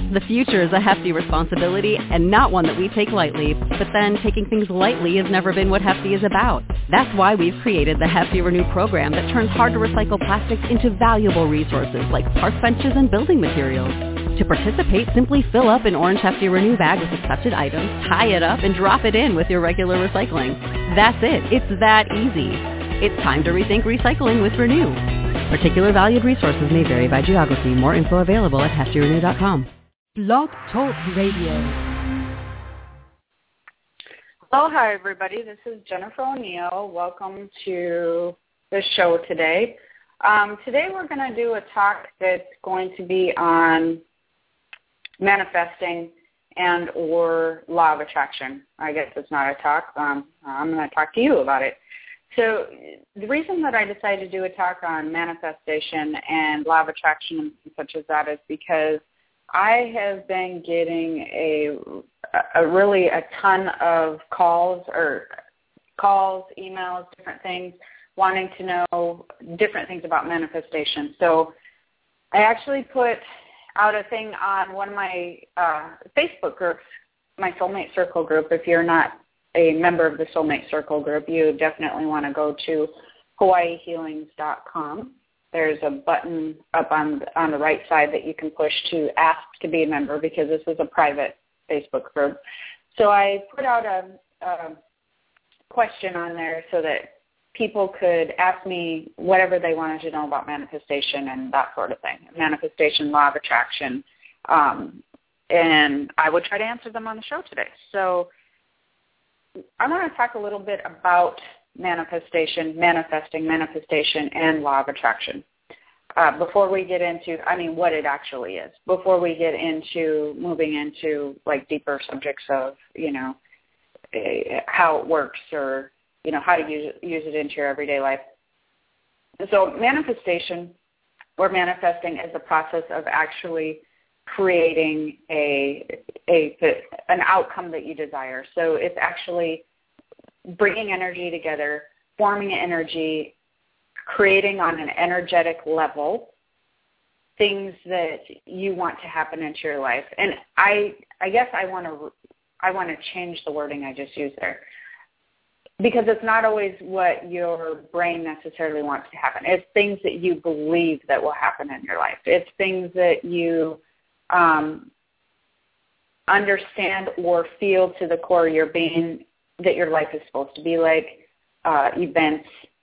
The future is a hefty responsibility and not one that we take lightly, but then taking things lightly has never been what Hefty is about. That's why we've created the Hefty Renew program that turns hard-to-recycle plastics into valuable resources like park benches and building materials. To participate, simply fill up an orange Hefty Renew bag with accepted items, tie it up, and drop it in with your regular recycling. That's it. It's that easy. It's time to rethink recycling with Renew. Particular valued resources may vary by geography. More info available at heftyrenew.com. Blog Talk Radio. Hello, hi everybody. This is Jennifer O'Neill. Welcome to the show today. Today we're going to do a talk that's going to be on manifesting and or law of attraction. I guess it's not a talk. I'm going to talk to you about it. So the reason that I decided to do a talk on manifestation and law of attraction and such as that is because I have been getting a ton of calls, emails, different things, wanting to know different things about manifestation. So I actually put out a thing on one of my Facebook groups, my Soulmate Circle group. If you're not a member of the Soulmate Circle group, you definitely want to go to hawaiihealings.com. There's a button up on the right side that you can push to ask to be a member because this is a private Facebook group. So I put out a question on there so that people could ask me whatever they wanted to know about manifestation and that sort of thing, manifestation, law of attraction, and I would try to answer them on the show today. So I want to talk a little bit about manifestation, manifestation, and law of attraction. Before we get into, what it actually is, before we get into moving into like deeper subjects of, how it works or, how to use it into your everyday life. So manifestation or manifesting is the process of actually creating an outcome that you desire. So it's actually bringing energy together, forming energy, creating on an energetic level things that you want to happen into your life. And I guess I want to change the wording I just used there, because it's not always what your brain necessarily wants to happen. It's things that you believe that will happen in your life. It's things that you understand or feel to the core of your being that your life is supposed to be like, events,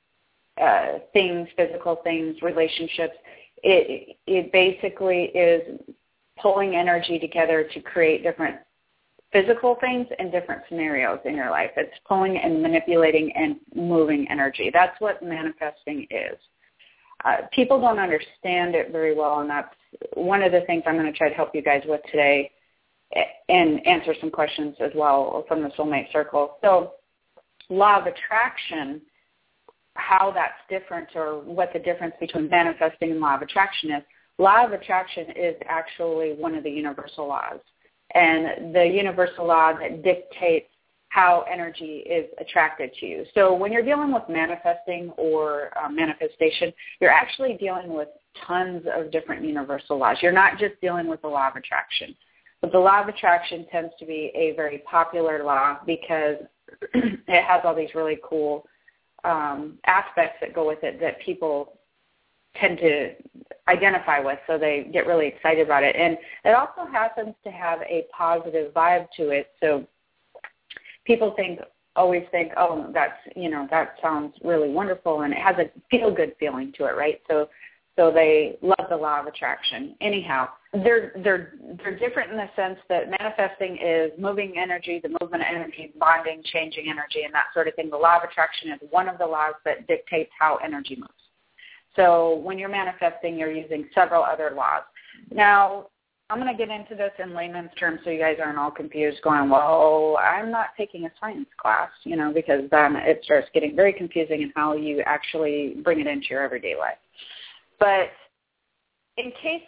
things, physical things, relationships. It basically is pulling energy together to create different physical things and different scenarios in your life. It's pulling and manipulating and moving energy. That's what manifesting is. People don't understand it very well, and that's one of the things I'm going to try to help you guys with today and answer some questions as well from the Soulmate Circle. So law of attraction, how that's different or what the difference between manifesting and law of attraction is. Law of attraction is actually one of the universal laws, and the universal law that dictates how energy is attracted to you. So when you're dealing with manifesting or manifestation, you're actually dealing with tons of different universal laws. You're not just dealing with the law of attraction. But the law of attraction tends to be a very popular law because it has all these really cool aspects that go with it that people tend to identify with, so they get really excited about it. And it also happens to have a positive vibe to it, so people always think, oh, that sounds really wonderful, and it has a feel-good feeling to it, right? So they love the law of attraction. Anyhow, they're different in the sense that manifesting is moving energy, the movement of energy, bonding, changing energy, and that sort of thing. The law of attraction is one of the laws that dictates how energy moves. So when you're manifesting, you're using several other laws. Now, I'm going to get into this in layman's terms so you guys aren't all confused going, well, I'm not taking a science class, because then it starts getting very confusing in how you actually bring it into your everyday life. But in case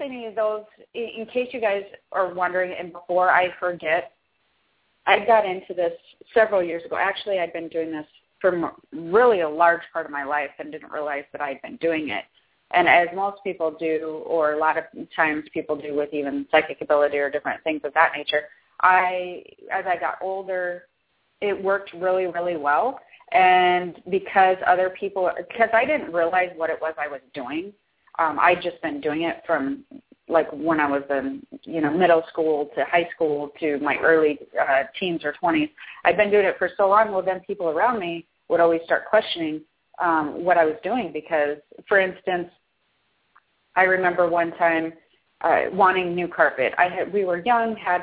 you guys are wondering, and before I forget, I got into this several years ago. Actually, I'd been doing this for really a large part of my life and didn't realize that I'd been doing it. And as most people do, or a lot of times people do with even psychic ability or different things of that nature, as I got older, it worked really, really well. And because I didn't realize what it was I was doing, I'd just been doing it from like when I was in, middle school to high school to my early teens or 20s. I'd been doing it for so long, well, then people around me would always start questioning what I was doing because, for instance, I remember one time wanting new carpet. We were young, had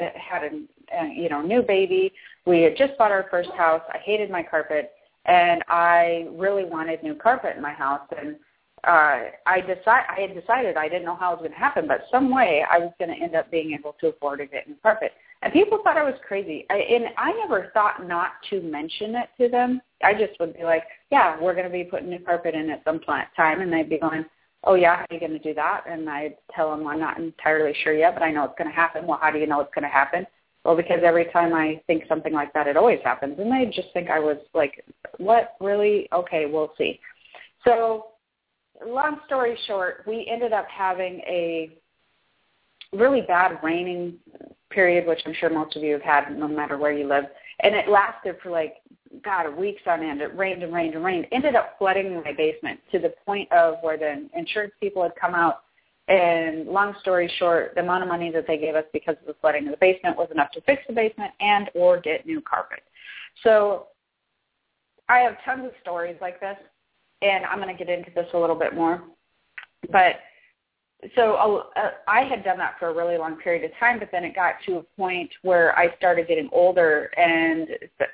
a new baby. We had just bought our first house. I hated my carpet, and I really wanted new carpet in my house. And I had decided I didn't know how it was going to happen, but some way I was going to end up being able to afford to get new carpet. And people thought I was crazy. And I never thought not to mention it to them. I just would be like, yeah, we're going to be putting new carpet in at some time. And they'd be going, oh, yeah, how are you going to do that? And I'd tell them I'm not entirely sure yet, but I know it's going to happen. Well, how do you know it's going to happen? Well, because every time I think something like that, it always happens. And they just think I was like, what, really? Okay, we'll see. So long story short, we ended up having a really bad raining period, which I'm sure most of you have had no matter where you live. And it lasted for weeks on end. It rained and rained and rained. Ended up flooding my basement to the point of where the insurance people had come out. And long story short, the amount of money that they gave us because of the flooding of the basement was enough to fix the basement and or get new carpet. So I have tons of stories like this, and I'm going to get into this a little bit more. But so I had done that for a really long period of time, but then it got to a point where I started getting older and,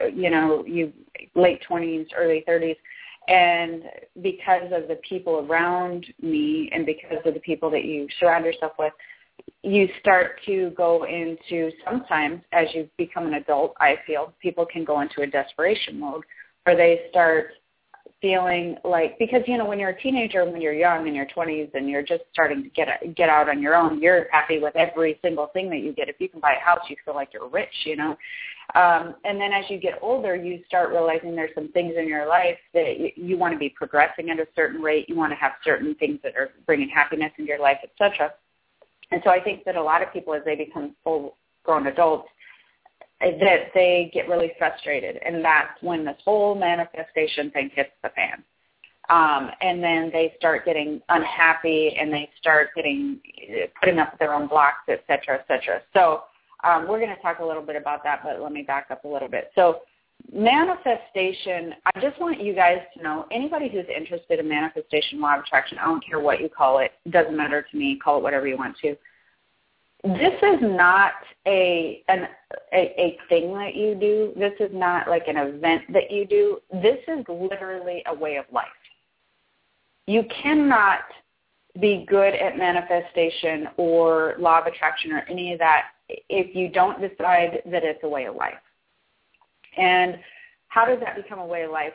late 20s, early 30s. And because of the people around me and because of the people that you surround yourself with, you start to go into, sometimes as you become an adult, I feel, people can go into a desperation mode where they start feeling like, because, when you're a teenager, when you're young in your 20s and you're just starting to get out on your own, you're happy with every single thing that you get. If you can buy a house, you feel like you're rich, And then as you get older, you start realizing there's some things in your life that you want to be progressing at a certain rate. You want to have certain things that are bringing happiness into your life, etc. And so I think that a lot of people, as they become full-grown adults, that they get really frustrated, and that's when this whole manifestation thing hits the fan. And then they start getting unhappy, and they start putting up their own blocks, et cetera, et cetera. So we're going to talk a little bit about that, but let me back up a little bit. So manifestation, I just want you guys to know, anybody who's interested in manifestation, law of attraction, I don't care what you call it, it doesn't matter to me, call it whatever you want to. This is not a thing that you do. This is not like an event that you do. This is literally a way of life. You cannot be good at manifestation or law of attraction or any of that if you don't decide that it's a way of life. And how does that become a way of life?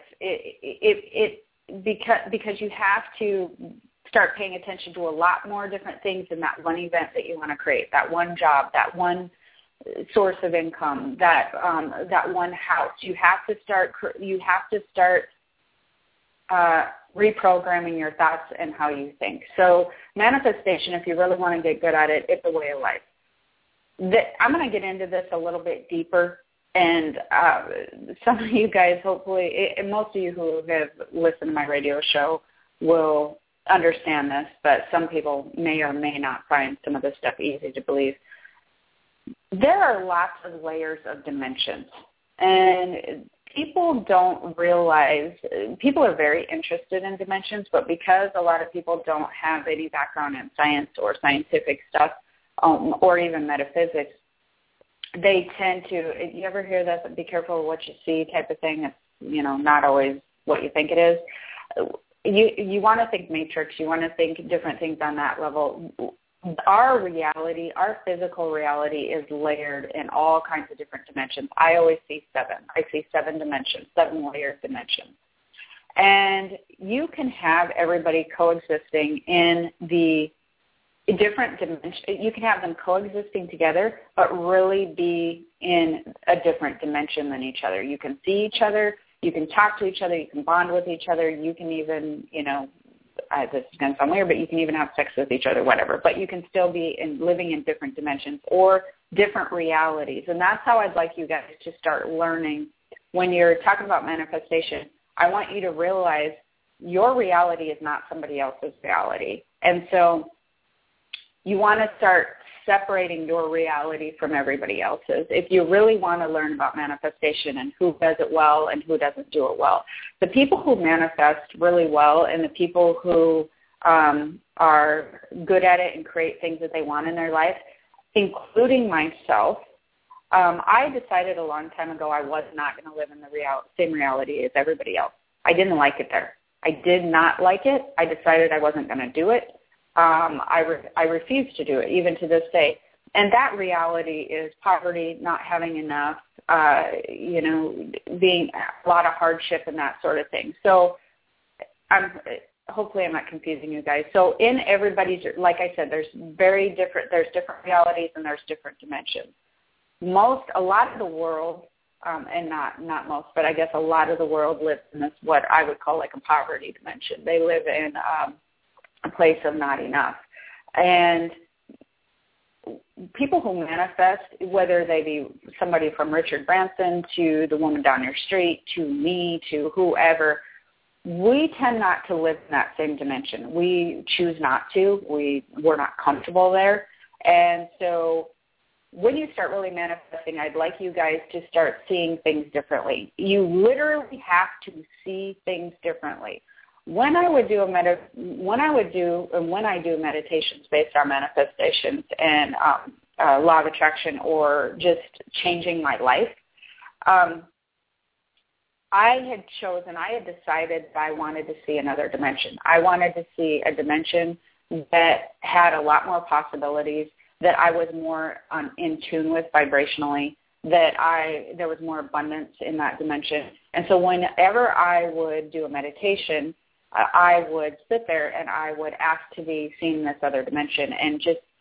Because you have to start paying attention to a lot more different things than that one event that you want to create, that one job, that one source of income, that one house. You have to start reprogramming your thoughts and how you think. So manifestation, if you really want to get good at it, it's a way of life. I'm going to get into this a little bit deeper, and some of you guys, hopefully, and most of you who have listened to my radio show will understand this, but some people may or may not find some of this stuff easy to believe. There are lots of layers of dimensions, and people don't realize, people are very interested in dimensions, but because a lot of people don't have any background in science or scientific stuff, or even metaphysics, they tend to, you ever hear that, be careful of what you see type of thing? It's, not always what you think it is. You want to think matrix. You want to think different things on that level. Our reality, our physical reality is layered in all kinds of different dimensions. I always see 7. I see 7 dimensions, 7 layered dimensions. And you can have everybody coexisting in the different dimensions. You can have them coexisting together, but really be in a different dimension than each other. You can see each other. You can talk to each other. You can bond with each other. You can even, this is going to sound weird, but you can even have sex with each other, whatever. But you can still be living in different dimensions or different realities. And that's how I'd like you guys to start learning. When you're talking about manifestation, I want you to realize your reality is not somebody else's reality. And so you want to start separating your reality from everybody else's. If you really want to learn about manifestation and who does it well and who doesn't do it well, the people who manifest really well and the people who are good at it and create things that they want in their life, including myself, I decided a long time ago I was not going to live in the same reality as everybody else. I didn't like it there. I did not like it. I decided I wasn't going to do it. I refuse to do it, even to this day. And that reality is poverty, not having enough, being a lot of hardship and that sort of thing. So hopefully I'm not confusing you guys. So in everybody's, like I said, there's different realities and there's different dimensions. A lot of the world, and not most, but I guess a lot of the world lives in this, what I would call like a poverty dimension. They live in a place of not enough. And people who manifest, whether they be somebody from Richard Branson to the woman down your street to me to whoever, we tend not to live in that same dimension. We choose not to. We're not comfortable there. And so when you start really manifesting, I'd like you guys to start seeing things differently. You literally have to see things differently. When I do meditations based on manifestations and law of attraction or just changing my life, I had decided that I wanted to see another dimension. I wanted to see a dimension that had a lot more possibilities, that I was more in tune with vibrationally, that there was more abundance in that dimension. And so whenever I would do a meditation, I would sit there and I would ask to be seen in this other dimension, and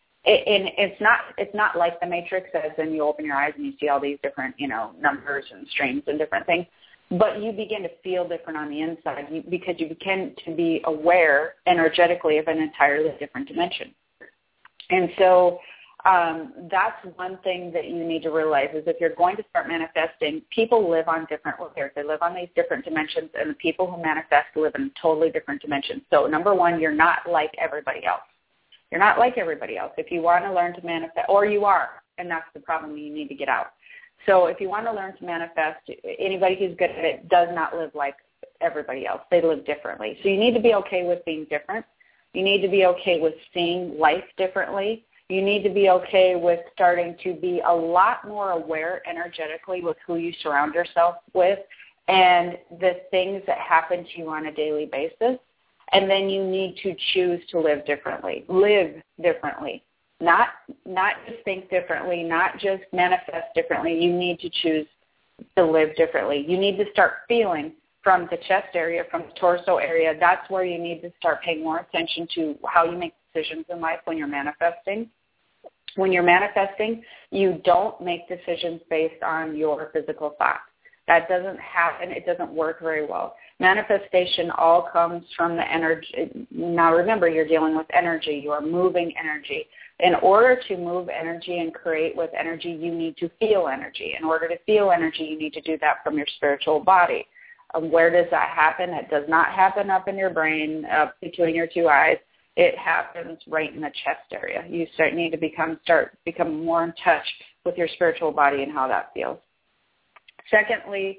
it's not like the Matrix, as in you open your eyes and you see all these different numbers and strings and different things, but you begin to feel different on the inside because you begin to be aware energetically of an entirely different dimension. And so that's one thing that you need to realize is if you're going to start manifesting, people live on different layers. They live on these different dimensions, and the people who manifest live in totally different dimensions. So number one, you're not like everybody else. You're not like everybody else. If you want to learn to manifest, or you are, and that's the problem you need to get out. So if you want to learn to manifest, anybody who's good at it does not live like everybody else. They live differently. So you need to be okay with being different. You need to be okay with seeing life differently. You need to be okay with starting to be a lot more aware energetically with who you surround yourself with and the things that happen to you on a daily basis. And then you need to choose to live differently. Live differently. Not just think differently, not just manifest differently. You need to choose to live differently. You need to start feeling from the chest area, from the torso area. That's where you need to start paying more attention to how you make decisions in life when you're manifesting. When you're manifesting, you don't make decisions based on your physical thoughts. That doesn't happen. It doesn't work very well. Manifestation all comes from the energy. Now remember, you're dealing with energy. You are moving energy. In order to move energy and create with energy, you need to feel energy. In order to feel energy, you need to do that from your spiritual body. Where does that happen? It does not happen up in your brain, up between your two eyes. It happens right in the chest area. You need to become more in touch with your spiritual body and how that feels. Secondly,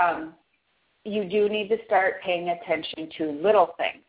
you do need to start paying attention to little things.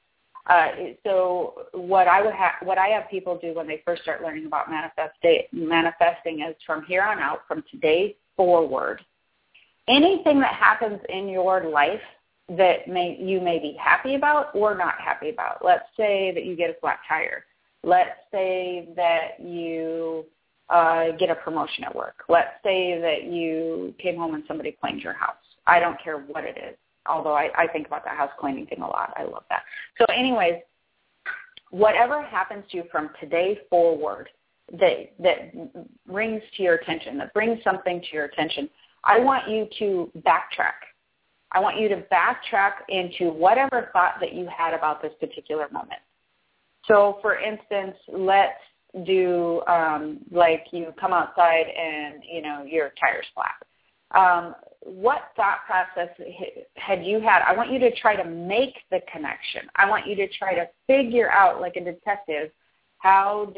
So what I have people do when they first start learning about manifesting is from here on out, from today forward, anything that happens in your life that you may be happy about or not happy about. Let's say that you get a flat tire. Let's say that you get a promotion at work. Let's say that you came home and somebody cleaned your house. I don't care what it is, although I think about the house cleaning thing a lot. I love that. So anyways, whatever happens to you from today forward that brings to your attention, that brings something to your attention, I want you to backtrack. I want you to backtrack into whatever thought that you had about this particular moment. So, for instance, let's do like you come outside and, your tire's flat. What thought process had you had? I want you to try to make the connection. I want you to try to figure out, like a detective, how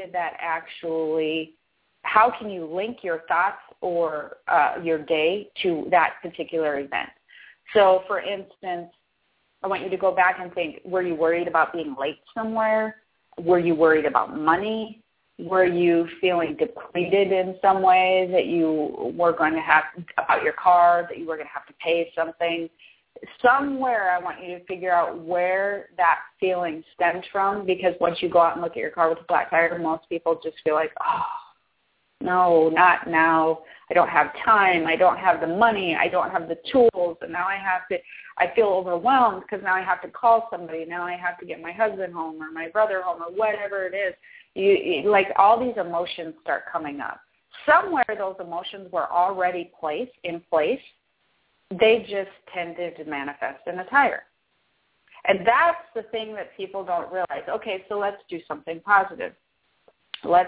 can you link your thoughts or your day to that particular event? So, for instance, I want you to go back and think, were you worried about being late somewhere? Were you worried about money? Were you feeling depleted in some way that you were going to have about your car, that you were going to have to pay something? Somewhere I want you to figure out where that feeling stemmed from, because once you go out and look at your car with a flat tire, most people just feel like, oh, no, not now. I don't have time. I don't have the money. I don't have the tools. And now I feel overwhelmed because now I have to call somebody. Now I have to get my husband home or my brother home or whatever it is. Like all these emotions start coming up. Somewhere those emotions were already in place. They just tended to manifest in a tire. And that's the thing that people don't realize. Okay, so let's do something positive. Let's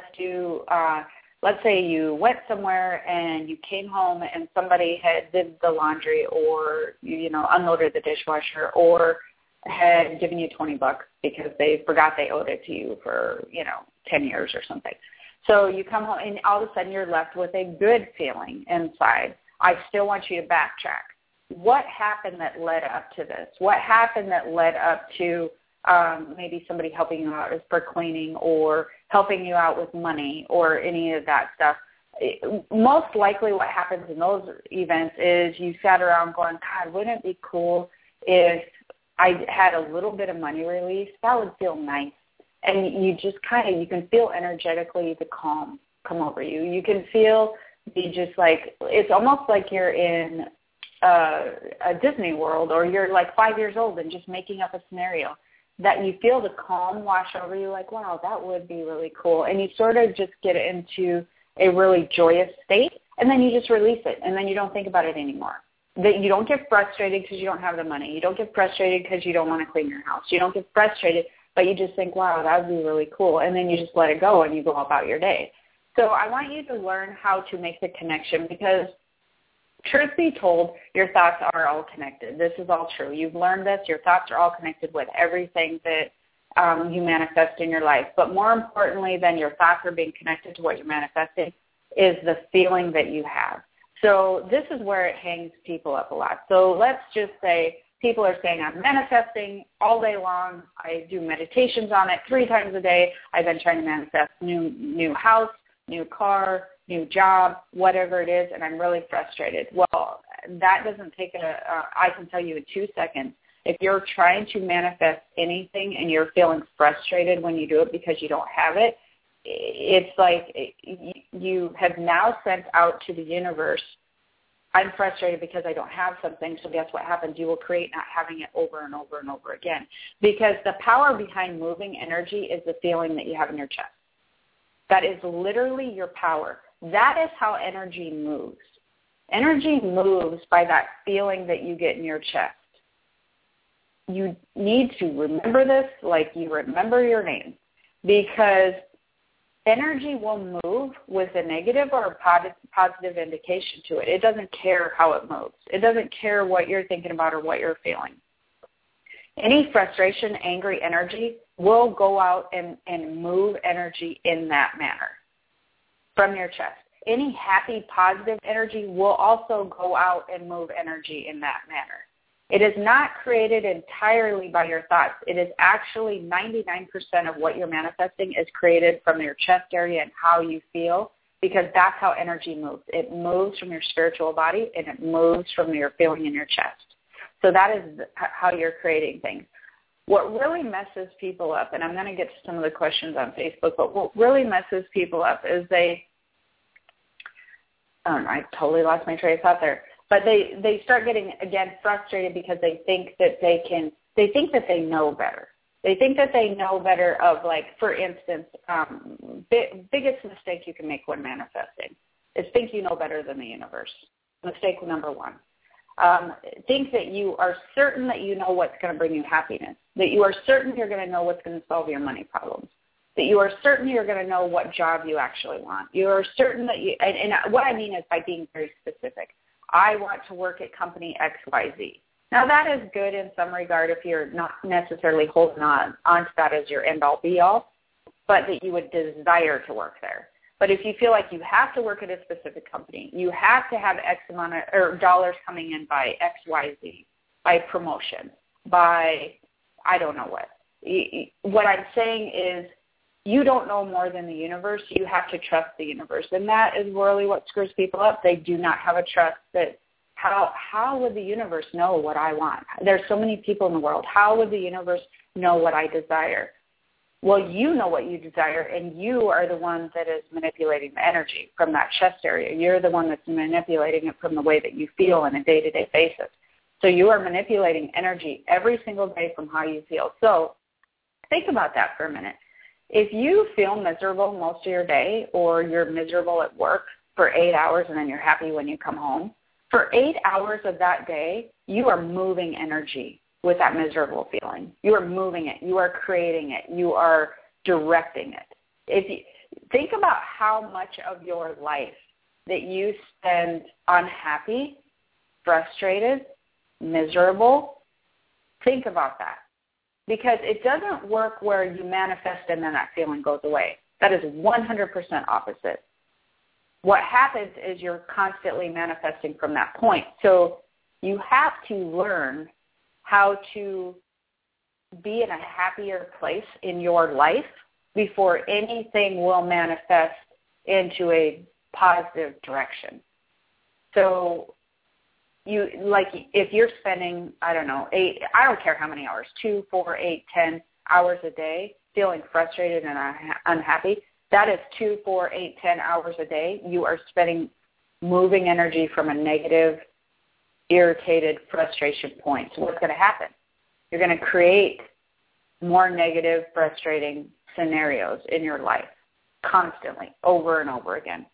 say you went somewhere and you came home and somebody had did the laundry or, unloaded the dishwasher or had given you $20 because they forgot they owed it to you for, 10 years or something. So you come home and all of a sudden you're left with a good feeling inside. I still want you to backtrack. What happened that led up to this? What happened that led up to maybe somebody helping you out for cleaning or helping you out with money or any of that stuff? Most likely what happens in those events is you sat around going, God, wouldn't it be cool if I had a little bit of money release? That would feel nice. And you just you can feel energetically the calm come over you. You can feel it's almost like you're in a Disney World or you're like 5 years old and just making up a scenario, that you feel the calm wash over you like, wow, that would be really cool. And you sort of just get into a really joyous state, and then you just release it, and then you don't think about it anymore. That you don't get frustrated because you don't have the money. You don't get frustrated because you don't want to clean your house. You don't get frustrated, but you just think, wow, that would be really cool. And then you just let it go and you go about your day. So I want you to learn how to make the connection, because truth be told, your thoughts are all connected. This is all true. You've learned this. Your thoughts are all connected with everything that you manifest in your life. But more importantly than your thoughts are being connected to what you're manifesting is the feeling that you have. So this is where it hangs people up a lot. So let's just say people are saying, I'm manifesting all day long. I do meditations on it 3 times a day. I've been trying to manifest new house, new car, new job, whatever it is, and I'm really frustrated. Well, that doesn't take I can tell you in 2 seconds, if you're trying to manifest anything and you're feeling frustrated when you do it because you don't have it, it's like you have now sent out to the universe, I'm frustrated because I don't have something, so guess what happens? You will create not having it over and over and over again. Because the power behind moving energy is the feeling that you have in your chest. That is literally your power. That is how energy moves. Energy moves by that feeling that you get in your chest. You need to remember this like you remember your name, because energy will move with a negative or a positive indication to it. It doesn't care how it moves. It doesn't care what you're thinking about or what you're feeling. Any frustration, angry energy will go out and move energy in that manner from your chest. Any happy, positive energy will also go out and move energy in that manner. It is not created entirely by your thoughts. It is actually 99% of what you're manifesting is created from your chest area and how you feel, because that's how energy moves. It moves from your spiritual body, and it moves from your feeling in your chest. So that is how you're creating things. What really messes people up, and I'm going to get to some of the questions on Facebook, but what really messes people up is I totally lost my train of thought there. But they start getting, again, frustrated because they think that they know better. They think that they know better of, like, for instance, biggest mistake you can make when manifesting is think you know better than the universe. Mistake number 1. Think that you are certain that you know what's going to bring you happiness, that you are certain you're going to know what's going to solve your money problems, that you are certain you're going to know what job you actually want. You are certain that you, and what I mean is by being very specific. I want to work at company XYZ. Now, that is good in some regard if you're not necessarily holding on to that as your end-all, be-all, but that you would desire to work there. But if you feel like you have to work at a specific company, you have to have X amount of dollars coming in by XYZ, by promotion, by I don't know what. What I'm saying is you don't know more than the universe. You have to trust the universe. And that is really what screws people up. They do not have a trust that how would the universe know what I want? There's so many people in the world. How would the universe know what I desire? Well, you know what you desire, and you are the one that is manipulating the energy from that chest area. You're the one that's manipulating it from the way that you feel on a day-to-day basis. So you are manipulating energy every single day from how you feel. So think about that for a minute. If you feel miserable most of your day, or you're miserable at work for 8 hours and then you're happy when you come home, for 8 hours of that day, you are moving energy with that miserable feeling. You are moving it. You are creating it. You are directing it. If you think about how much of your life that you spend unhappy, frustrated, miserable, think about that. Because it doesn't work where you manifest and then that feeling goes away. That is 100% opposite. What happens is you're constantly manifesting from that point. So you have to learn how to be in a happier place in your life before anything will manifest into a positive direction. So you, like, if you're spending, I don't care how many hours, 2, 4, 8, 10 hours a day feeling frustrated and unhappy, that is 2, 4, 8, 10 hours a day. You are spending moving energy from a negative, irritated frustration point. So what's going to happen? You're going to create more negative, frustrating scenarios in your life constantly, over and over again.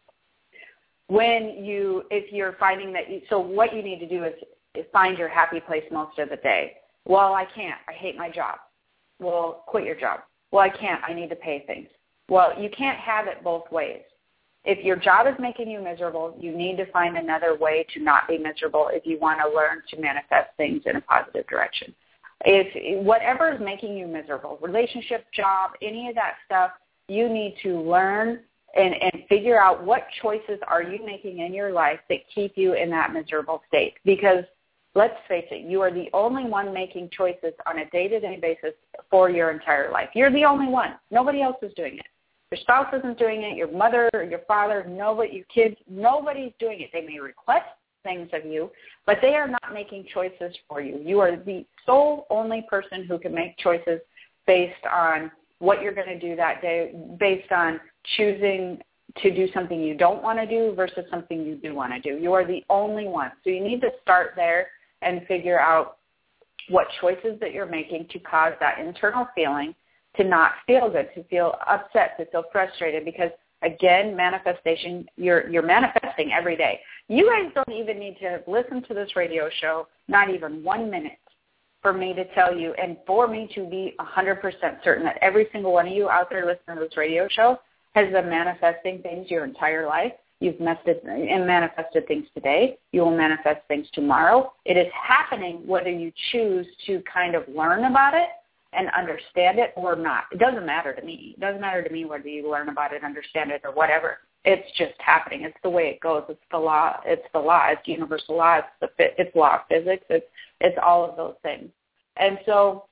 If you're finding that, so what you need to do is find your happy place most of the day. Well, I can't. I hate my job. Well, quit your job. Well, I can't. I need to pay things. Well, you can't have it both ways. If your job is making you miserable, you need to find another way to not be miserable if you want to learn to manifest things in a positive direction. If whatever is making you miserable, relationship, job, any of that stuff, you need to learn and figure out what choices are you making in your life that keep you in that miserable state. Because let's face it, you are the only one making choices on a day-to-day basis for your entire life. You're the only one. Nobody else is doing it. Your spouse isn't doing it. Your mother, your father, nobody, your kids, nobody's doing it. They may request things of you, but they are not making choices for you. You are the sole only person who can make choices based on what you're going to do that day, based on choosing to do something you don't want to do versus something you do want to do. You are the only one. So you need to start there and figure out what choices that you're making to cause that internal feeling to not feel good, to feel upset, to feel frustrated, because, again, manifestation, you're manifesting every day. You guys don't even need to listen to this radio show, not even 1 minute, for me to tell you and for me to be 100% certain that every single one of you out there listening to this radio show has been manifesting things your entire life. You've manifested things today. You will manifest things tomorrow. It is happening whether you choose to kind of learn about it and understand it or not. It doesn't matter to me. It doesn't matter to me whether you learn about it, understand it, or whatever. It's just happening. It's the way it goes. It's the law. It's the law. It's universal law. It's law of physics. It's all of those things. And so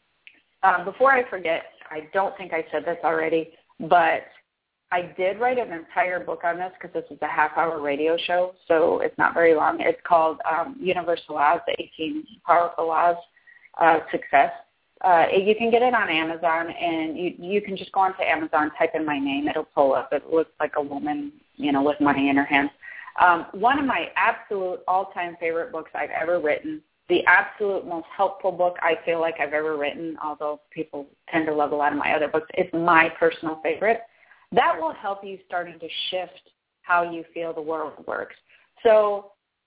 before I forget, I don't think I said this already, but I did write an entire book on this because this is a half-hour radio show, so it's not very long. It's called Universal Laws, the 18 Powerful Laws of Success. You can get it on Amazon, and you can just go onto Amazon, type in my name. It'll pull up. It looks like a woman, with money in her hands. One of my absolute all-time favorite books I've ever written, the absolute most helpful book I feel like I've ever written, although people tend to love a lot of my other books. It's my personal favorite. That will help you starting to shift how you feel the world works. So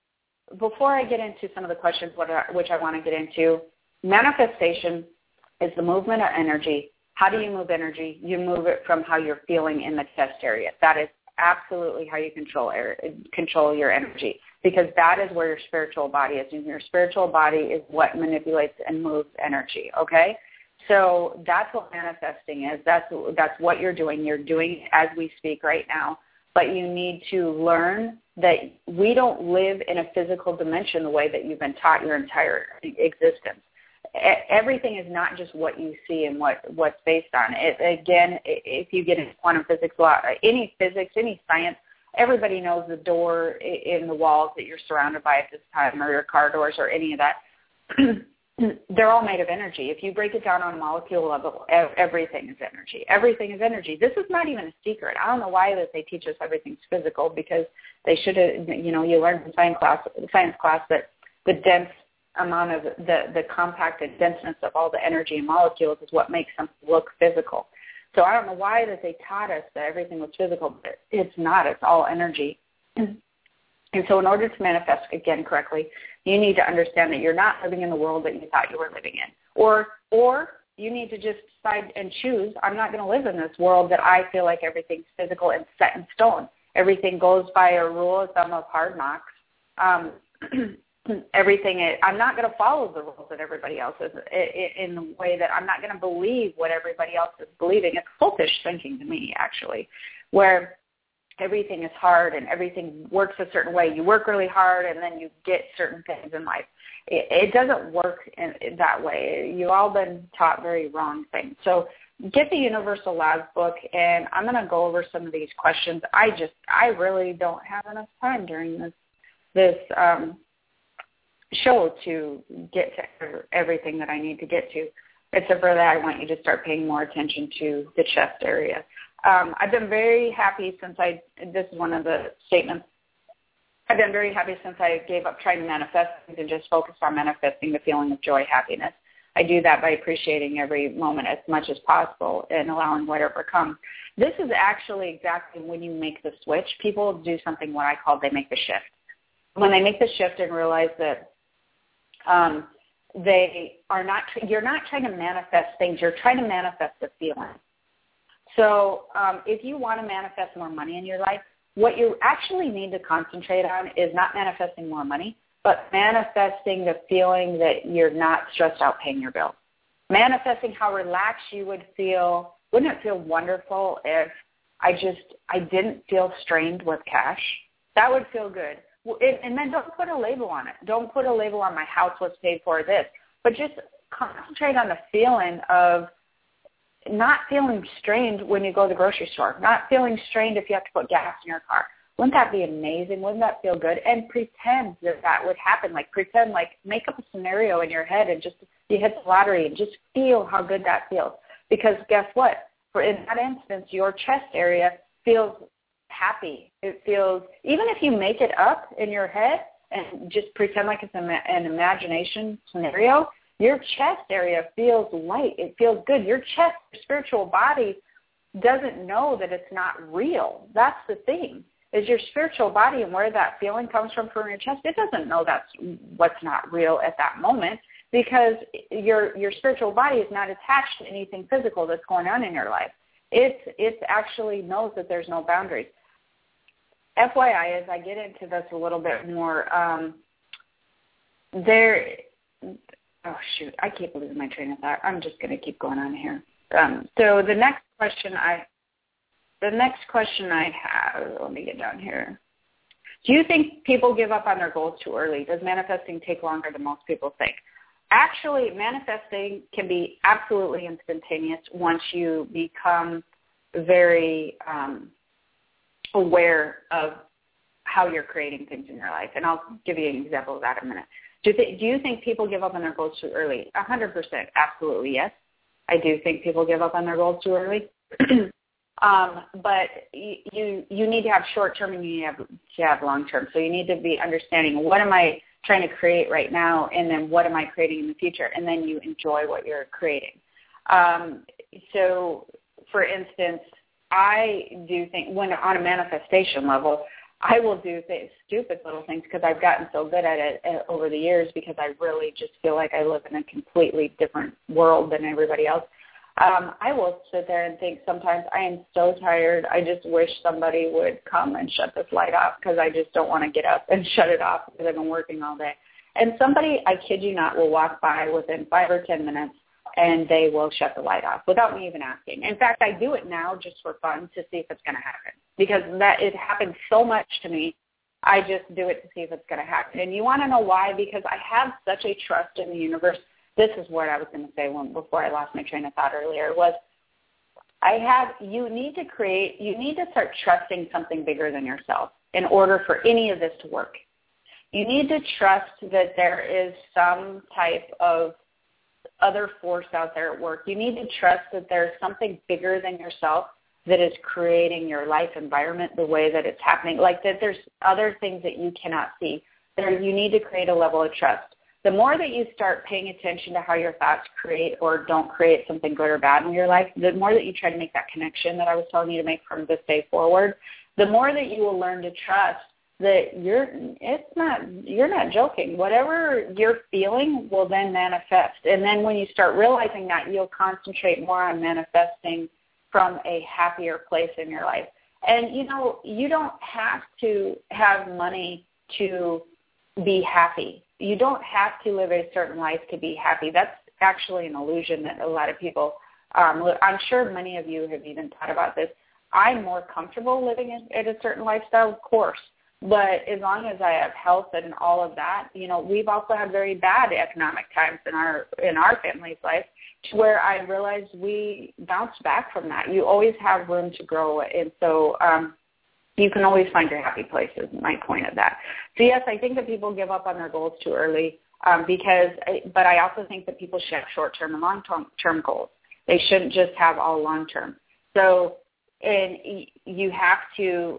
before I get into some of the questions, which I want to get into, manifestation is the movement of energy. How do you move energy? You move it from how you're feeling in the chest area. That is absolutely how you control your energy, because that is where your spiritual body is. And your spiritual body is what manipulates and moves energy, okay? So that's what manifesting is. That's what you're doing. You're doing it as we speak right now. But you need to learn that we don't live in a physical dimension the way that you've been taught your entire existence. Everything is not just what you see and what's based on it. Again, if you get into quantum physics, any science, everybody knows the door in the walls that you're surrounded by at this time, or your car doors, or any of that. They're all made of energy. If you break it down on a molecule level, everything is energy. Everything is energy. This is not even a secret. I don't know why that they teach us everything's physical, because they should have, you learned in science class that the dense amount of the compacted denseness of all the energy and molecules is what makes them look physical. So I don't know why that they taught us that everything was physical, but it's not. It's all energy. And so in order to manifest, again, correctly, you need to understand that you're not living in the world that you thought you were living in. Or you need to just decide and choose, I'm not going to live in this world that I feel like everything's physical and set in stone. Everything goes by a rule of thumb of hard knocks. I'm not going to follow the rules that everybody else is in the way that I'm not going to believe what everybody else is believing. It's cultish thinking to me, actually, where everything is hard and everything works a certain way. You work really hard and then you get certain things in life. It doesn't work in that way. You've all been taught very wrong things. So get the Universal Laws book, and I'm going to go over some of these questions. I really don't have enough time during this show to get to everything that I need to get to. Except for that, I want you to start paying more attention to the chest area. I've been very happy since this is one of the statements, I've been very happy since I gave up trying to manifest and just focused on manifesting the feeling of joy, happiness. I do that by appreciating every moment as much as possible and allowing whatever comes. This is actually exactly when you make the switch. People do something what I call they make the shift. When they make the shift and realize that you're not trying to manifest things, you're trying to manifest the feeling. So if you want to manifest more money in your life, what you actually need to concentrate on is not manifesting more money, but manifesting the feeling that you're not stressed out paying your bills. Manifesting how relaxed you would feel. Wouldn't it feel wonderful if I didn't feel strained with cash? That would feel good. And then don't put a label on it. Don't put a label on my house was paid for this, but just concentrate on the feeling of not feeling strained when you go to the grocery store, not feeling strained if you have to put gas in your car. Wouldn't that be amazing? Wouldn't that feel good? And pretend that would happen. Make up a scenario in your head and just you hit the lottery and just feel how good that feels. Because guess what? In that instance, your chest area feels happy. It feels, even if you make it up in your head and just pretend like it's an imagination scenario, your chest area feels light. It feels good. Your chest, your spiritual body doesn't know that it's not real. That's the thing, is your spiritual body and where that feeling comes from your chest, it doesn't know that's what's not real at that moment, because your spiritual body is not attached to anything physical that's going on in your life. It actually knows that there's no boundaries. FYI, as I get into this a little bit more, oh, shoot, I keep losing my train of thought. I'm just going to keep going on here. So the next question I have, let me get down here. Do you think people give up on their goals too early? Does manifesting take longer than most people think? Actually, manifesting can be absolutely instantaneous once you become very aware of how you're creating things in your life. And I'll give you an example of that in a minute. Do you think people give up on their goals too early? 100%, absolutely, yes. I do think people give up on their goals too early. But you need to have short-term and you need to have long-term. So you need to be understanding, what am I trying to create right now, and then what am I creating in the future? And then you enjoy what you're creating. So, for instance, I do think when on a manifestation level, I will do stupid little things because I've gotten so good at it over the years because I really just feel like I live in a completely different world than everybody else. I will sit there and think sometimes I am so tired. I just wish somebody would come and shut this light off because I just don't want to get up and shut it off because I've been working all day. And somebody, I kid you not, will walk by within 5 or 10 minutes and they will shut the light off without me even asking. In fact, I do it now just for fun to see if it's going to happen because it happens so much to me. I just do it to see if it's going to happen. And you want to know why? Because I have such a trust in the universe. This is what I was going to say before I lost my train of thought earlier was you need to start trusting something bigger than yourself in order for any of this to work. You need to trust that there is some type of other force out there at work. You need to trust that there's something bigger than yourself that is creating your life environment the way that it's happening, like that there's other things that you cannot see. You need to create a level of trust. The more that you start paying attention to how your thoughts create or don't create something good or bad in your life, the more that you try to make that connection that I was telling you to make from this day forward, the more that you will learn to trust that you're not joking. Whatever you're feeling will then manifest. And then when you start realizing that, you'll concentrate more on manifesting from a happier place in your life. And, you don't have to have money to be happy. You don't have to live a certain life to be happy. That's actually an illusion that a lot of people I'm sure many of you have even thought about this. I'm more comfortable living at a certain lifestyle, of course. But as long as I have health and all of that, we've also had very bad economic times in our family's life to where I realized we bounced back from that. You always have room to grow. And so you can always find your happy place is my point of that. So, yes, I think that people give up on their goals too early but I also think that people should have short-term and long-term goals. They shouldn't just have all long-term. So, and you have to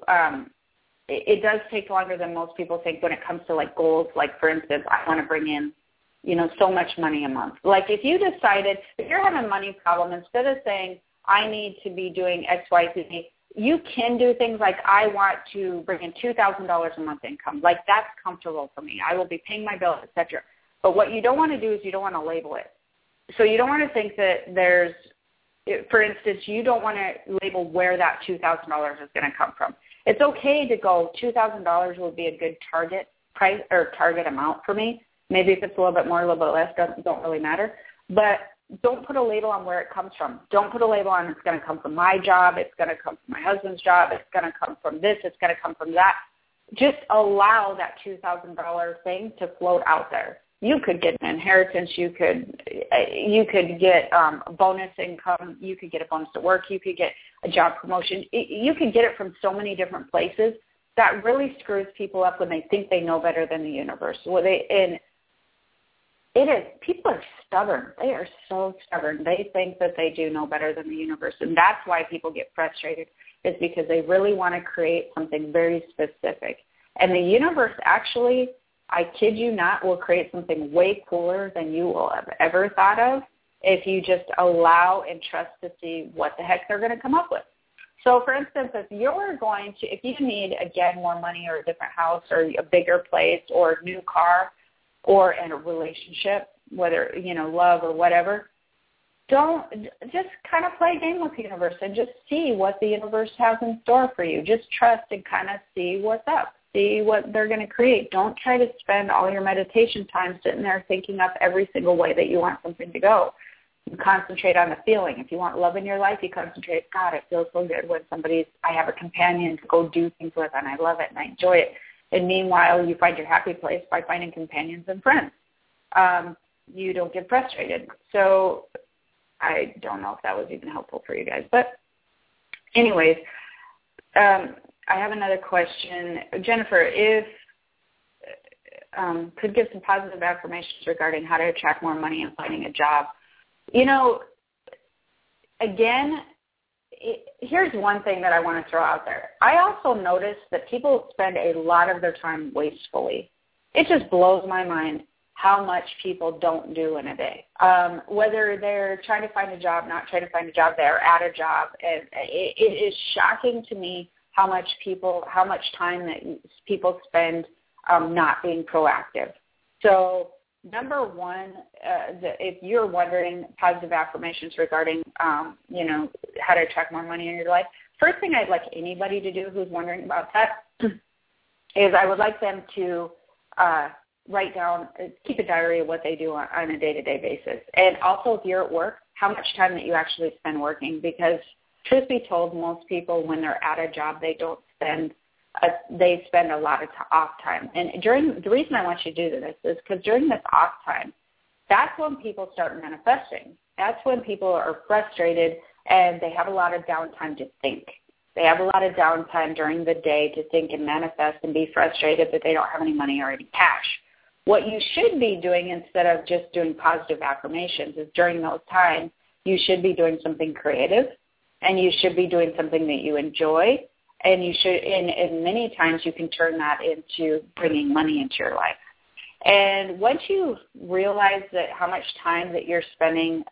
it does take longer than most people think when it comes to like goals. Like, for instance, I want to bring in, so much money a month. Like if you're having a money problem, instead of saying I need to be doing X, Y, Z, you can do things like I want to bring in $2,000 a month income. Like that's comfortable for me. I will be paying my bills, etc. But what you don't want to do is you don't want to label it. So you don't want to think that for instance, you don't want to label where that $2,000 is going to come from. It's okay to go $2,000 would be a good target price or target amount for me. Maybe if it's a little bit more, a little bit less, don't really matter. But don't put a label on where it comes from. Don't put a label on it's going to come from my job, it's going to come from my husband's job, it's going to come from this, it's going to come from that. Just allow that $2,000 thing to float out there. You could get an inheritance. You could get a bonus income. You could get a bonus at work. You could get a job promotion. You could get it from so many different places. That really screws people up when they think they know better than the universe. People are stubborn. They are so stubborn. They think that they do know better than the universe, and that's why people get frustrated. Is because they really want to create something very specific, and the universe actually, I kid you not, will create something way cooler than you will have ever thought of if you just allow and trust to see what the heck they're going to come up with. So, for instance, if you need, again, more money or a different house or a bigger place or a new car or in a relationship, whether, love or whatever, don't just kind of play a game with the universe and just see what the universe has in store for you. Just trust and kind of see what's up. See what they're going to create. Don't try to spend all your meditation time sitting there thinking up every single way that you want something to go. You concentrate on the feeling. If you want love in your life, you concentrate, God, it feels so good when I have a companion to go do things with, and I love it and I enjoy it. And meanwhile, you find your happy place by finding companions and friends. You don't get frustrated. So I don't know if that was even helpful for you guys. But anyways, I have another question. Jennifer, if could give some positive affirmations regarding how to attract more money and finding a job. Again, here's one thing that I want to throw out there. I also notice that people spend a lot of their time wastefully. It just blows my mind how much people don't do in a day. Whether they're trying to find a job, not trying to find a job, they're at a job. And it is shocking to me how much time that people spend not being proactive. So number one, if you're wondering positive affirmations regarding, how to attract more money in your life, first thing I'd like anybody to do who's wondering about that is I would like them to write down, keep a diary of what they do on a day-to-day basis. And also, if you're at work, how much time that you actually spend working. Because truth be told, most people, when they're at a job, they spend a lot of off time. And the reason I want you to do this is because during this off time, that's when people start manifesting. That's when people are frustrated and they have a lot of downtime to think. They have a lot of downtime during the day to think and manifest and be frustrated that they don't have any money or any cash. What you should be doing instead of just doing positive affirmations is during those times, you should be doing something creative, and you should be doing something that you enjoy, and you should, and many times you can turn that into bringing money into your life. And once you realize that how much time that you're spending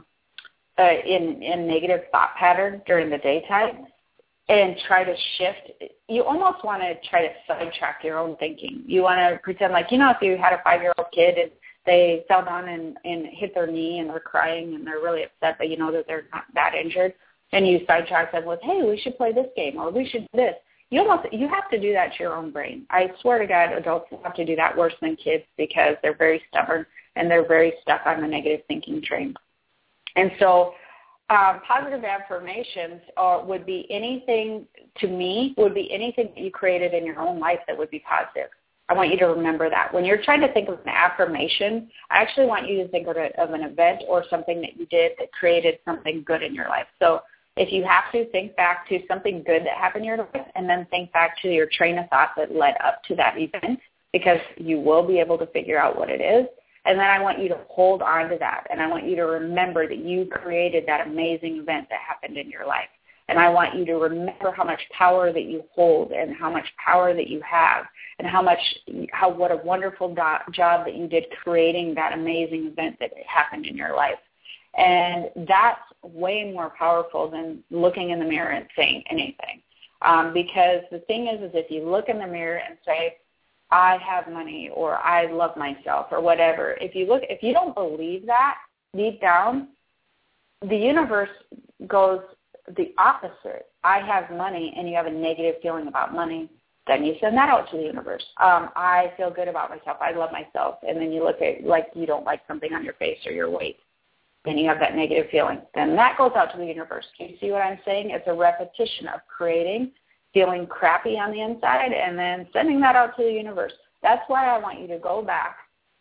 in negative thought pattern during the daytime, and try to shift, you almost want to try to sidetrack your own thinking. You want to pretend like, if you had a 5-year-old kid and they fell down and hit their knee and they're crying and they're really upset, but you know that they're not that injured, and you sidetrack them with, hey, we should play this game or we should do this. You have to do that to your own brain. I swear to God, adults have to do that worse than kids because they're very stubborn and they're very stuck on the negative thinking train. And so positive affirmations would be anything that you created in your own life that would be positive. I want you to remember that. When you're trying to think of an affirmation, I actually want you to think of an event or something that you did that created something good in your life. So if you have to, think back to something good that happened in your life and then think back to your train of thought that led up to that event, because you will be able to figure out what it is. And then I want you to hold on to that, and I want you to remember that you created that amazing event that happened in your life. And I want you to remember how much power that you hold and how much power that you have and what a wonderful job that you did creating that amazing event that happened in your life. And that's way more powerful than looking in the mirror and saying anything. Because the thing is if you look in the mirror and say, I have money, or I love myself, or whatever, if you don't believe that deep down, the universe goes the opposite. I have money, and you have a negative feeling about money, then you send that out to the universe. I feel good about myself. I love myself. And then you look at like you don't like something on your face or your weight. Then you have that negative feeling. Then that goes out to the universe. Do you see what I'm saying? It's a repetition of creating, feeling crappy on the inside, and then sending that out to the universe. That's why I want you to go back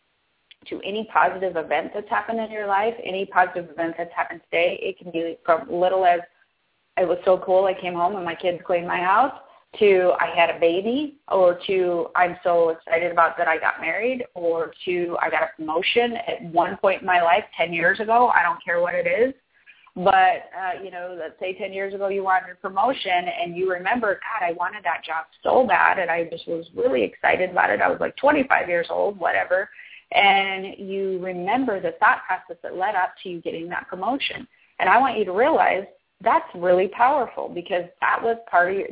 to any positive event that's happened in your life, any positive event that's happened today. It can be from little as, it was so cool, I came home and my kids cleaned my house, to I had a baby, or to I'm so excited about that I got married, or to I got a promotion at one point in my life 10 years ago. I don't care what it is. But, let's say 10 years ago you wanted a promotion and you remember, God, I wanted that job so bad, and I just was really excited about it. I was like 25 years old, whatever. And you remember the thought process that led up to you getting that promotion. And I want you to realize that's really powerful, because that was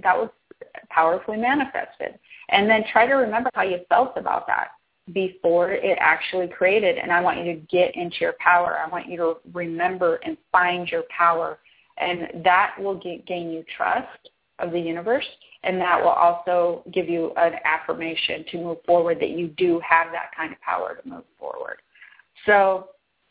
powerfully manifested. And then try to remember how you felt about that before it actually created. And I want you to get into your power. I want you to remember and find your power. And that will gain you trust of the universe. And that will also give you an affirmation to move forward, that you do have that kind of power to move forward. So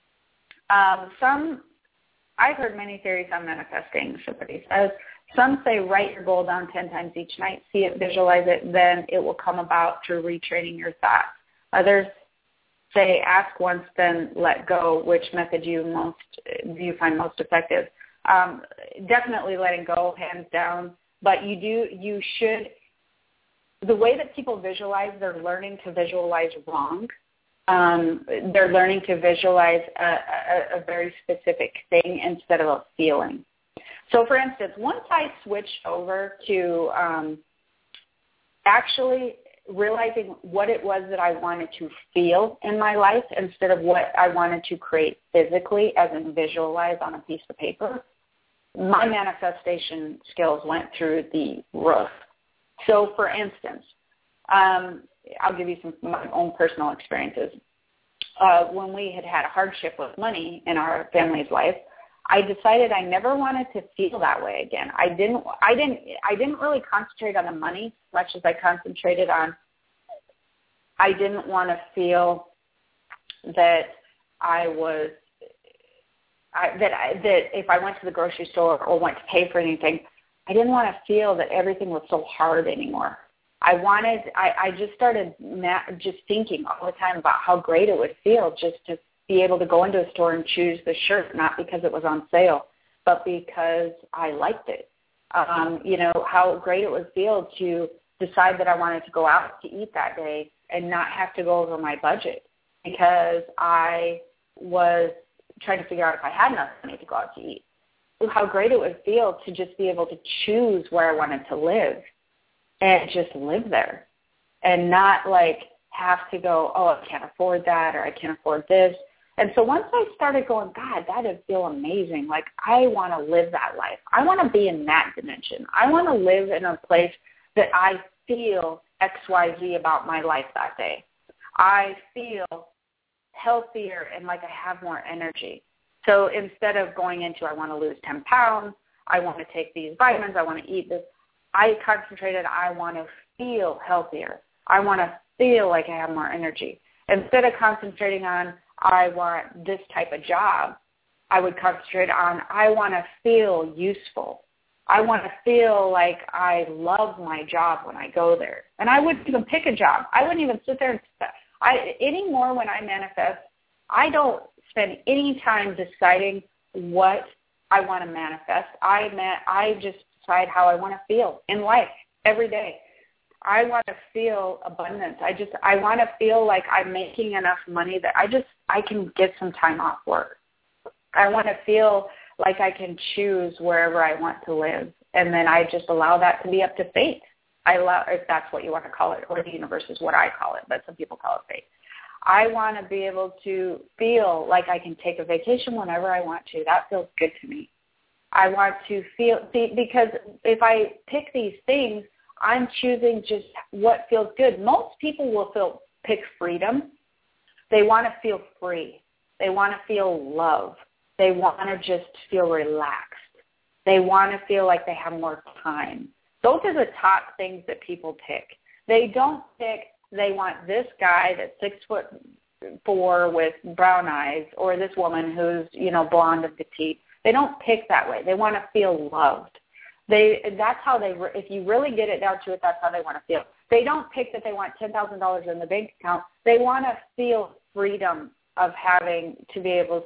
I've heard many theories on manifesting. Somebody says, some say write your goal down 10 times each night, see it, visualize it, then it will come about through retraining your thoughts. Others say ask once, then let go. Which method do you find most effective? Definitely letting go, hands down. But you should. The way that people visualize, they're learning to visualize wrong. They're learning to visualize a very specific thing instead of a feeling. So, for instance, once I switched over to actually realizing what it was that I wanted to feel in my life instead of what I wanted to create physically, as in visualize on a piece of paper, my manifestation skills went through the roof. So, for instance, I'll give you some of my own personal experiences. When we had a hardship with money in our family's life, I decided I never wanted to feel that way again. I didn't really concentrate on the money as much as I concentrated on. I didn't want to feel that that if I went to the grocery store or went to pay for anything, I didn't want to feel that everything was so hard anymore. I just started just thinking all the time about how great it would feel just to be able to go into a store and choose the shirt, not because it was on sale, but because I liked it. How great it would feel to decide that I wanted to go out to eat that day and not have to go over my budget because I was trying to figure out if I had enough money to go out to eat. How great it would feel to just be able to choose where I wanted to live and just live there and not like have to go, oh, I can't afford that or I can't afford this. And so once I started going, God, that would feel amazing. Like, I want to live that life. I want to be in that dimension. I want to live in a place that I feel XYZ about my life that day. I feel healthier and like I have more energy. So instead of going into, I want to lose 10 pounds, I want to take these vitamins, I want to eat this, I concentrated, I want to feel healthier. I want to feel like I have more energy. Instead of concentrating on, I want this type of job, I would concentrate on, I want to feel useful. I want to feel like I love my job when I go there. And I wouldn't even pick a job. I wouldn't even sit there and anymore when I manifest, I don't spend any time deciding what I want to manifest. I just decide how I want to feel in life every day. I want to feel abundance. I want to feel like I'm making enough money that I can get some time off work. I want to feel like I can choose wherever I want to live. And then I just allow that to be up to fate. If that's what you want to call it, or the universe is what I call it, but some people call it fate. I want to be able to feel like I can take a vacation whenever I want to. That feels good to me. I want to feel, because if I pick these things, I'm choosing just what feels good. Most people will pick freedom. They want to feel free. They want to feel love. They want to just feel relaxed. They want to feel like they have more time. Those are the top things that people pick. They don't pick, they want this guy that's 6'4" with brown eyes, or this woman who's, blonde and petite. They don't pick that way. They want to feel loved. That's how if you really get it down to it, that's how they want to feel. They don't pick that they want $10,000 in the bank account. They want to feel freedom of having to be able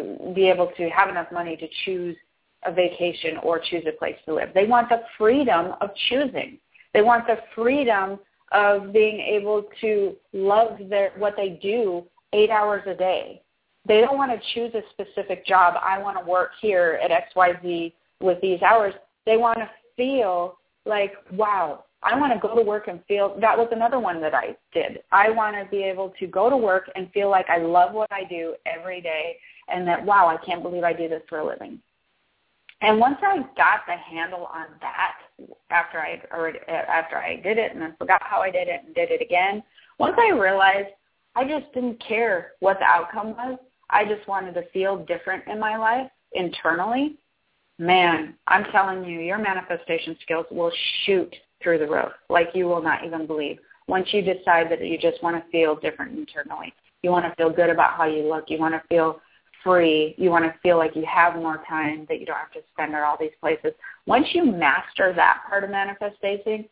to have enough money to choose a vacation or choose a place to live. They want the freedom of choosing. They want the freedom of being able to love what they do 8 hours a day. They don't want to choose a specific job. I want to work here at XYZ with these hours. They want to feel like, wow, I want to go to work and feel. That was another one that I did. I want to be able to go to work and feel like I love what I do every day and that, wow, I can't believe I do this for a living. And once I got the handle on that, after I did it and then forgot how I did it and did it again, once I realized I just didn't care what the outcome was, I just wanted to feel different in my life internally, man, I'm telling you, your manifestation skills will shoot through the roof like you will not even believe. Once you decide that you just want to feel different internally, you want to feel good about how you look, you want to feel free, you want to feel like you have more time, that you don't have to spend at all these places. Once you master that part of manifestation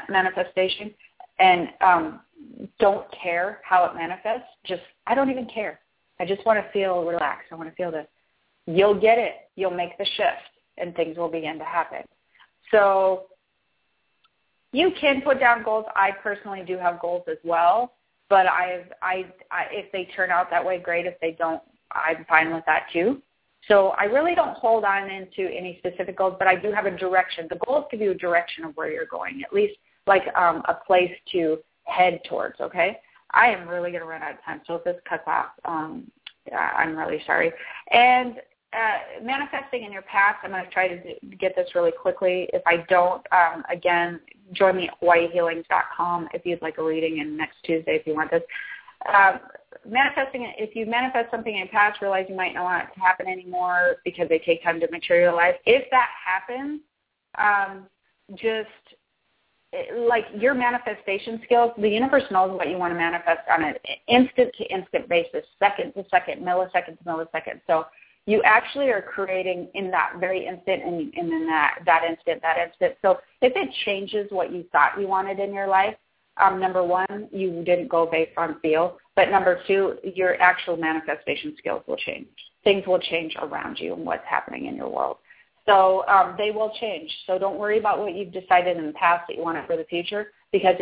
and don't care how it manifests, I don't even care. I just want to feel relaxed. I want to feel this. You'll get it. You'll make the shift, and things will begin to happen. So you can put down goals. I personally do have goals as well, but if they turn out that way, great. If they don't, I'm fine with that too. So I really don't hold on into any specific goals, but I do have a direction. The goals give you a direction of where you're going, at least like a place to head towards, okay? I am really going to run out of time, so if this cuts off, I'm really sorry. And manifesting in your past, I'm going to try to get this really quickly. If I don't, again, join me at hawaiihealings.com if you'd like a reading, and next Tuesday if you want this. Manifesting, if you manifest something in your past, realize you might not want it to happen anymore because they take time to materialize. If that happens, just like your manifestation skills, the universe knows what you want to manifest on an instant-to-instant basis, second to second, millisecond to millisecond. So you actually are creating in that very instant and in that instant. So if it changes what you thought you wanted in your life, number one, you didn't go based on feel. But number two, your actual manifestation skills will change. Things will change around you and what's happening in your world. So they will change. So don't worry about what you've decided in the past that you want for the future, because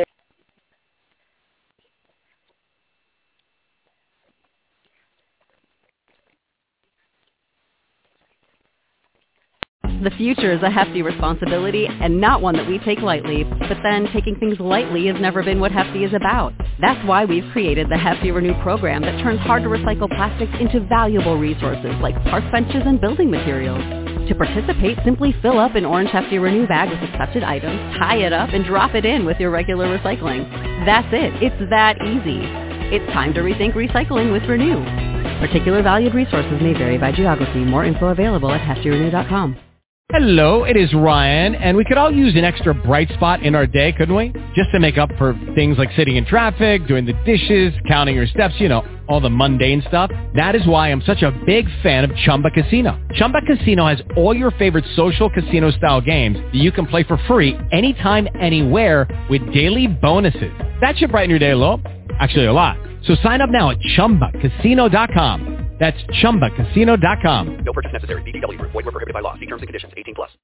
The future is a hefty responsibility and not one that we take lightly, but then taking things lightly has never been what Hefty is about. That's why we've created the Hefty Renew program that turns hard-to-recycle plastics into valuable resources like park benches and building materials. To participate, simply fill up an orange Hefty Renew bag with accepted items, tie it up, and drop it in with your regular recycling. That's it. It's that easy. It's time to rethink recycling with Renew. Particular valued resources may vary by geography. More info available at heftyrenew.com. Hello, it is Ryan, and we could all use an extra bright spot in our day, couldn't we? Just to make up for things like sitting in traffic, doing the dishes, counting your steps, all the mundane stuff. That is why I'm such a big fan of Chumba Casino. Chumba Casino has all your favorite social casino-style games that you can play for free anytime, anywhere with daily bonuses. That should brighten your day a little. Actually, a lot. So sign up now at ChumbaCasino.com. That's ChumbaCasino.com. No purchase necessary. VGW Group. Void where prohibited by law. See terms and conditions. 18+.